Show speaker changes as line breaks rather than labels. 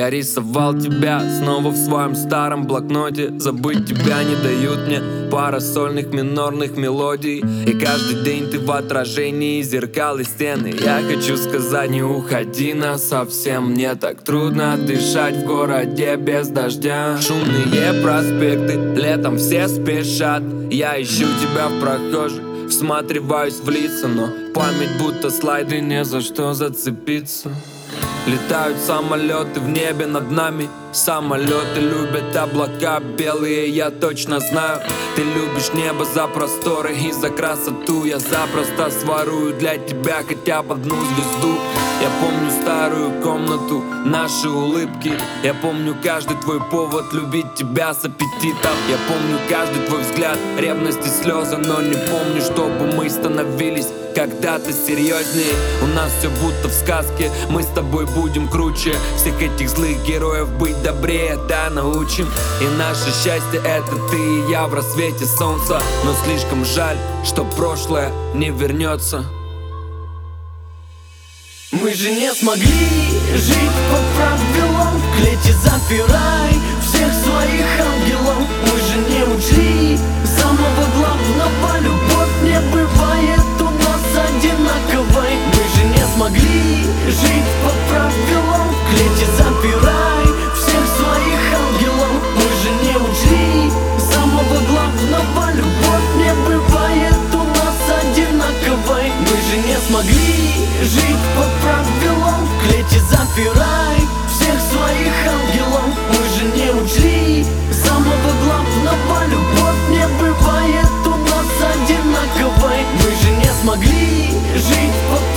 Я рисовал тебя снова в своем старом блокноте. Забыть тебя не дают мне пара сольных минорных мелодий. И каждый день ты в отражении зеркал и стены. Я хочу сказать, не уходи насовсем. Мне так трудно дышать в городе без дождя. Шумные проспекты, летом все спешат. Я ищу тебя в прохожих, всматриваюсь в лица, но память будто слайды, не за что зацепиться. Летают самолеты в небе над нами. Самолеты любят облака белые, я точно знаю. Ты любишь небо за просторы и за красоту. Я запросто сворую для тебя хотя бы одну звезду. Я помню старую комнату, наши улыбки. Я помню каждый твой повод любить тебя с аппетитом. Я помню каждый твой взгляд, ревность и слезы. Но не помню, чтобы мы становились когда-то серьезнее. У нас все будто в сказке, мы с тобой будем круче всех этих злых героев, быть добрее, да, научим. И наше счастье — это ты и я в рассвете солнца. Но слишком жаль, что прошлое не вернется.
Мы же не смогли жить по правилам, в клете запирай всех своих ангелов. Мы же не учли самого главного: любовь не бывает у нас одинаковой. Мы же не смогли жить по правилам, в клете запирай всех своих ангелов. Мы же не учли самого главного: любовь не бывает у нас одинаковой. Мы же не смогли жить по правилам, в клете запирай всех своих ангелов. Мы же не учли самого главного: любовь не бывает у нас одинаковой. Мы же не смогли жить по